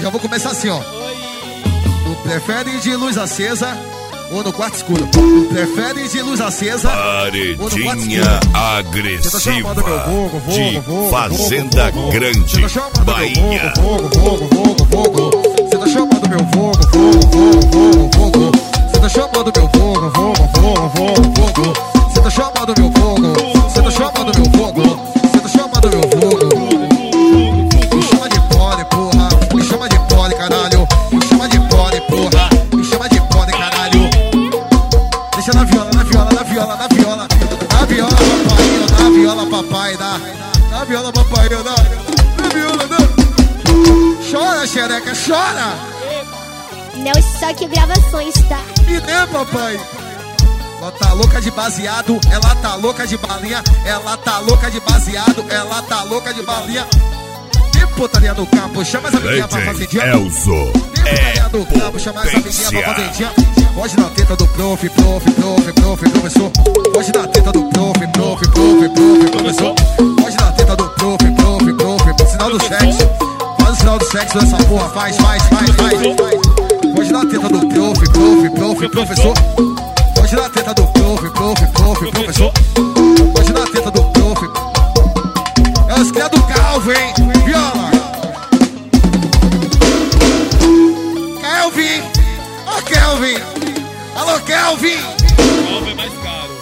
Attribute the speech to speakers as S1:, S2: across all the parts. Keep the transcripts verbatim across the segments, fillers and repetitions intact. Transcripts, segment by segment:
S1: Já vou começar assim, ó. Tu prefere de luz acesa ou no quarto escuro? Tu prefere de luz acesa ou no quarto escuro?
S2: Agressiva de Fazenda Grande, Bahia.
S1: Você tá chamando meu fogo, fogo, fogo, fogo, fogo. Você tá chamando meu fogo, fogo, fogo, fogo, fogo. Você tá chamando meu fogo, você tá chamando meu fogo, você tá chamando meu fogo. Me chama de pole, porra, me chama de pole, caralho. Me chama de pole, porra, me chama de pole, caralho. Deixa na viola, na viola, na viola, na viola. Na viola, papai, na viola, papai, na. Na viola, papai, na. Na viola, na. Chora, xereca, chora.
S3: Nelson que gravações, tá?
S1: Me dê, papai. Ela tá louca de baseado, ela tá louca de balinha. Ela tá louca de baseado, ela tá louca de balinha. Tem putaria no campo, chama essa amiguinha pra fazendinha.
S2: Elzo,
S1: Tem putaria no campo, chama essa amiguinha pra fazendinha. Pode na teta do prof, prof, prof, prof, professor. Pode na teta do prof, prof, prof, prof, professor. Pode na teta do prof, prof, prof, sinal do sexo. Faz o sinal do sexo nessa porra, faz, faz, faz, faz, faz. Pode na teta do prof, prof, prof, professor. Pode na teta do prof, prof, prof, professor. Pode na teta do prof. É os criados do Calvo, hein? Viola. Kelvin. Ó, Kelvin. Alô, Kelvin.
S4: Kelvin é mais caro.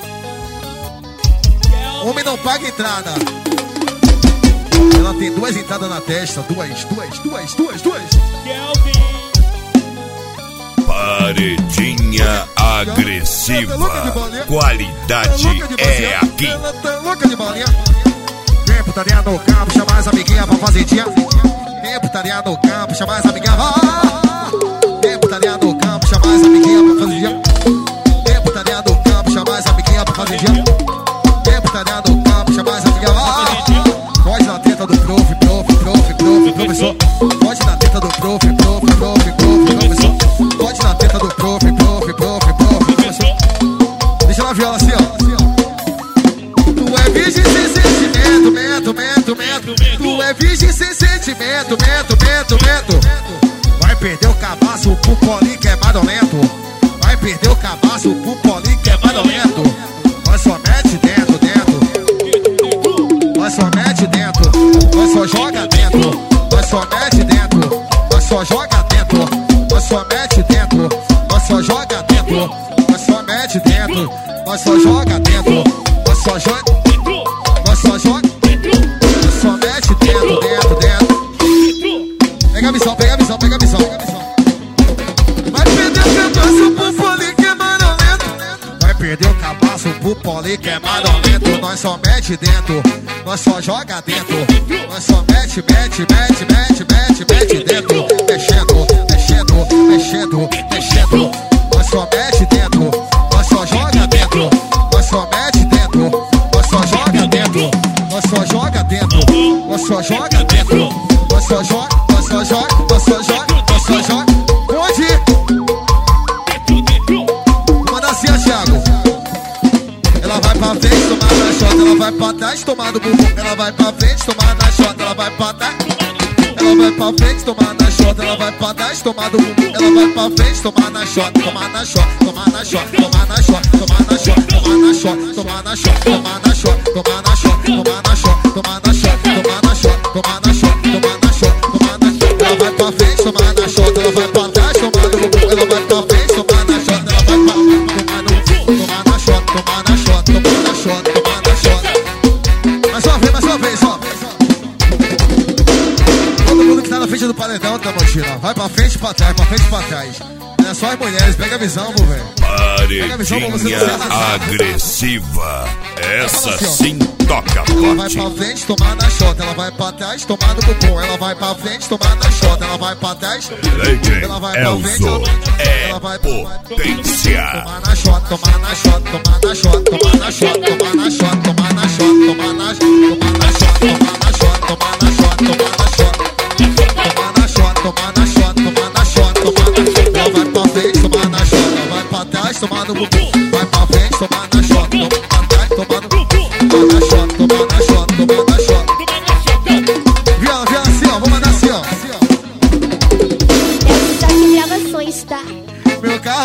S1: Homem não paga entrada. Ela tem duas entradas na testa. Duas, duas, duas, duas, duas.
S4: Kelvin.
S2: Paredinha agressiva. Qualidade é aqui.
S1: Ela tá louca de bolinha. Vem putaria no campo, chama as amiguinhas pra fazendinha. Vem putaria no campo, chama as amiguinhas. Vem putaria no campo, chama as amiguinhas pra fazendinha. Vem putaria no campo, chama as amiguinhas pra fazendinha. Vem putaria no campo, chama as amiguinhas. Pode na teta do prof, prof, prof, prof, professor. Pode na teta do prof, prof, prof, prof, professor. Pode na teta do prof, prof, prof, prof, professor. Deixa na viola assim, ó. Tu é virgem sem sentimento, mento, mento, mento. Tu é virgem sem sentimento, mento, mento, mento. Vai perder o cabaço pro poli que é madolento. Vai perder o cabaço pro poli que é madolento. Nós só mete dentro, dentro. Nós só mete dentro. Nós só joga dentro. Nós só mete dentro. Nós só joga dentro. Nós só mete dentro. Nós só joga dentro. Nós só mete dentro. Nós só joga dentro. Nós só joga. Nós só joga. Nós só mete dentro, dentro, dentro. Pega a missão, pega a missão, pega a missão. Vai perder o cabaço pro poli que é madolento. Vai perder o cabaço pro poli que é madolento. Nós só mete dentro. Nós só joga dentro. Nós só mete, mete, mete, mete, mete, mete dentro. Mexendo, mexendo, mexendo, mexendo. Nós só mete dentro. Nós só joga dentro. Nós só mete dentro. Nós só joga dentro. Nós só joga dentro. Nós só joga dentro. Nós só joga, nós só joga, nós só joga, nós só joga. Onde? Manda assim, Thiago. Ela vai pra frente, tomar na chota. Ela vai pra trás, tomar no bumbum. Ela vai pra frente, tomar na chota. Ela vai pra trás. Ela vai pra frente, tomar na chota. Ela vai pra trás, tomar no bumbum. Ela vai pra frente, tomar na chota. Tomar na chota, tomar na chota, tomar na chota, tomar na chota, tomar na chota, tomar na chota, tomar na chota, tomar na chota, tomar na chota, tomar na chota, tomar na chota, tomar na chota, tomar na chota, tomar na chota. Ela vai pra frente, tomar na chota. Ela vai pra trás, tomar no bumbum. Ela vai pra frente, tomar na chota. Ela vai pra tomar no tomar na chota, tomar na chota, tomar na chota, tomar na chota. Mais uma vez, mais uma vez, ó. Todo mundo que tá na frente do paredão da mochila. Vai pra frente e pra trás, pra frente e pra trás. Não é só as mulheres, pega a visão, meu velho.
S2: Paredinha agressiva. Essa sim toca
S1: Ela vai
S2: forte.
S1: pra frente, tomar na chota. Ela vai pra trás, tomar no bumbum. Ela vai pra frente, tomar na chota. Ela vai pra trás. Ela vai pra frente,
S2: Elzo
S1: ela vai
S2: é potência.
S1: tomar na chota, tomar na chota, tomar na chota, tomar na chota, tomar na chota, tomar na chota, tomar na tomar na chota, tomar na chota, tomar na chota, tomar na chota. Tomar na shot, tomar na shot, tomar na shot, tomar na shot. Ela vai pra frente, tomar na shot. Ela vai pra trás, tomar no bumbum. Vai pra frente, tomar na shot. Tomar pra trás, tomar no bumbum. Tomar na shot, tomar na shot, tomar na shot. Viola, viola assim, ó. Vou mandar assim, ó.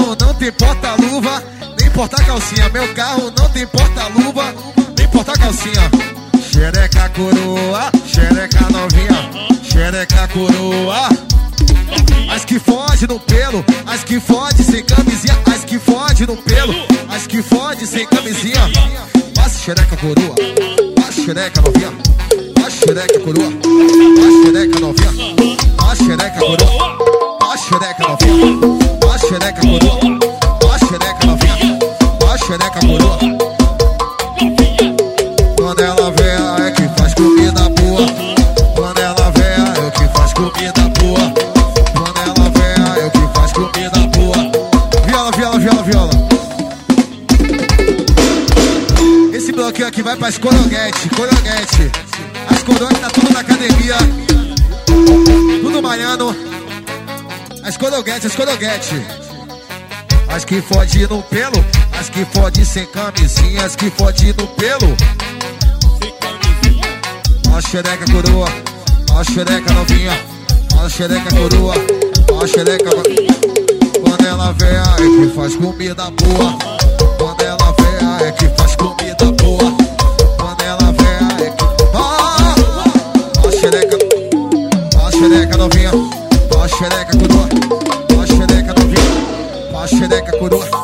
S1: carro não tem porta-luva, nem porta-calcinha. Meu carro não tem porta-luva, nem porta-calcinha. Xereca coroa, xereca novinha, xereca coroa. As que fode no pelo, as que fode sem camisinha, as que fode no pelo, as que fode sem camisinha. Passa xereca coroa, passa xereca novinha, passa xereca coroa, passa xereca novinha, passa xereca coroa, passa xereca novinha, passa xereca coroa, passa xereca novinha, passa xereca coroa. Quando ela vê é que faz comida boa, quando ela vê é que faz comida boa, quando ela vê é que faz comida boa. Viola, viola, viola, viola. Esse bloquinho aqui vai pras coroguete, coroguete. As coroguete tá tudo na academia, tudo malhando. As coroguete, as coroguete. As que fode no pelo, as que fode sem camisinha, as que fode no pelo. A xereca coroa, a xereca novinha, a xereca coroa, a xereca. Quando ela vê é que faz comida boa, quando ela vê é que faz comida boa, quando ela vê é que. Ah, a xereca, a xereca novinha, a xereca coroa, a xereca novinha, a xereca coroa.